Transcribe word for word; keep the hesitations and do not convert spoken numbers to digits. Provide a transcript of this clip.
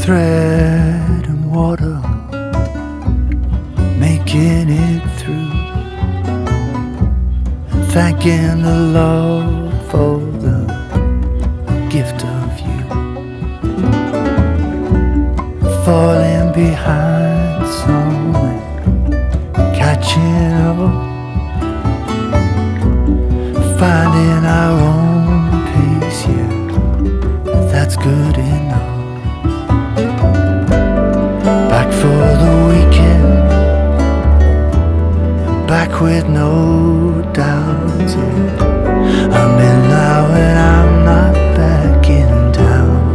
thread and water, making it through, and thanking the Lord for the gift of you. Falling behind somewhere, catching up, finding our own pace, yeah, that's good enough. Back for the weekend, back with no